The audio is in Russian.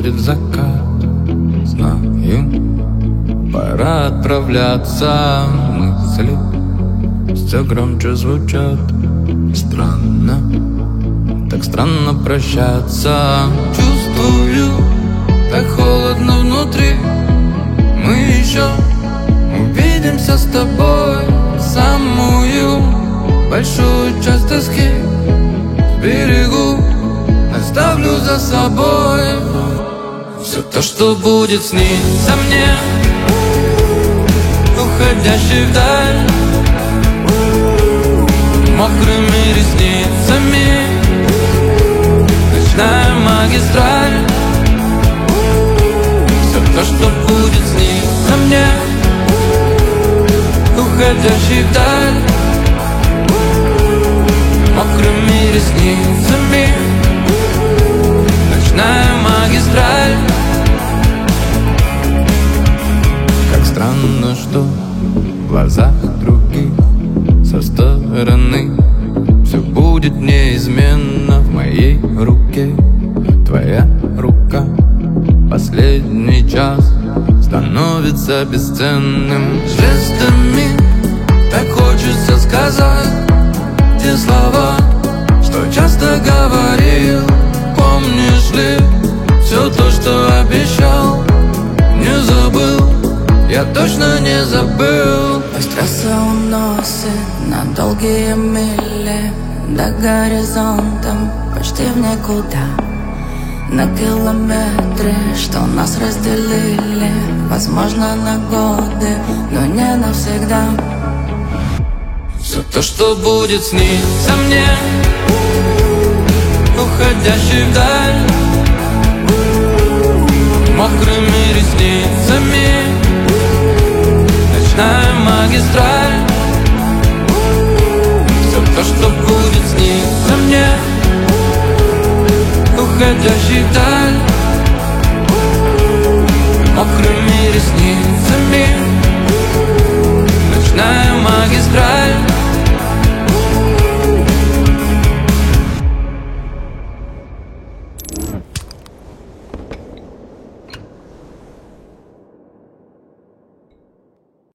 уходит закат. Знаю, пора отправляться. Мысли все громче звучат. Странно, так странно прощаться. Чувствую, так холодно внутри. Мы еще увидимся с тобой. Самую большую часть тоски берегу, оставлю за собой. Все то, что будет сниться мне, уходящий вдаль, мокрыми ресницами, ночная магистраль. Все то, что будет сниться мне, уходящий вдаль, мокрыми ресницами, ночная магистраль. Как странно, что в глазах других со стороны все будет неизменно. В моей руке твоя рука. Последний час становится бесценным. Жестами так хочется сказать те слова, что часто говорил. Помнишь ли все то, что обещал? Не забыл, я точно не забыл. Пусть трасса уносит на долгие мили до горизонта, почти в никуда. На километры, что нас разделили, возможно, на годы, но не навсегда. Все то, что будет сниться мне, уходящий вдаль, мокрыми ресницами, ночная магистраль. Все то, что будет сниться мне, уходящий вдаль, мокрыми ресницами, ночная магистраль.